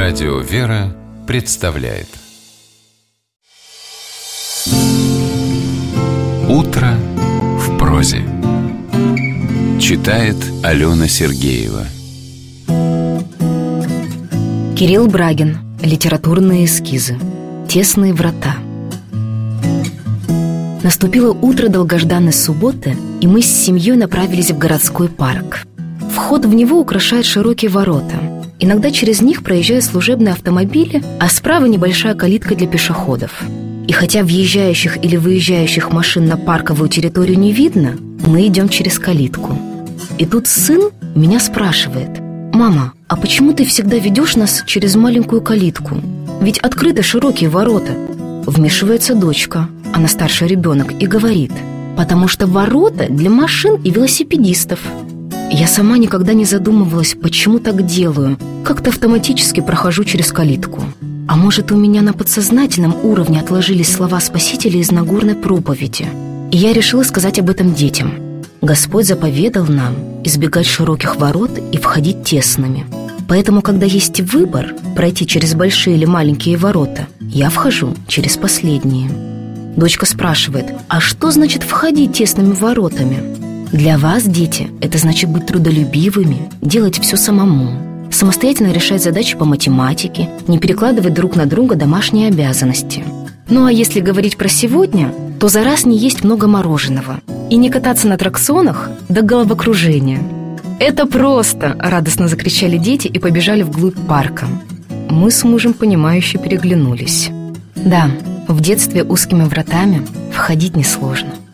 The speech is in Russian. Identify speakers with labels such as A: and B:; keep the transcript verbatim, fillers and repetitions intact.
A: Радио «Вера» представляет «Утро в прозе». Читает Алена Сергеева.
B: Кирилл Брагин. Литературные эскизы. Тесные врата. Наступило утро долгожданной субботы, и мы с семьей направились в городской парк. Вход в него украшает широкие ворота. Иногда через них проезжают служебные автомобили, а справа небольшая калитка для пешеходов. И хотя въезжающих или выезжающих машин на парковую территорию не видно, мы идем через калитку. И тут сын меня спрашивает: «Мама, а почему ты всегда ведешь нас через маленькую калитку? Ведь открыты широкие ворота». Вмешивается дочка, она старший ребенок, и говорит: «Потому что ворота для машин и велосипедистов». Я сама никогда не задумывалась, почему так делаю. Как-то автоматически прохожу через калитку. А может, у меня на подсознательном уровне отложились слова Спасителя из Нагорной проповеди. И я решила сказать об этом детям. Господь заповедал нам избегать широких ворот и входить тесными. Поэтому, когда есть выбор пройти через большие или маленькие ворота, я вхожу через последние. Дочка спрашивает: «А что значит входить тесными воротами?» Для вас, дети, это значит быть трудолюбивыми, делать все самому, самостоятельно решать задачи по математике, не перекладывать друг на друга домашние обязанности. Ну а если говорить про сегодня, то за раз не есть много мороженого и не кататься на аттракционах до головокружения. «Это просто!» – радостно закричали дети и побежали вглубь парка. Мы с мужем, понимающе переглянулись. Да, в детстве узкими вратами входить несложно.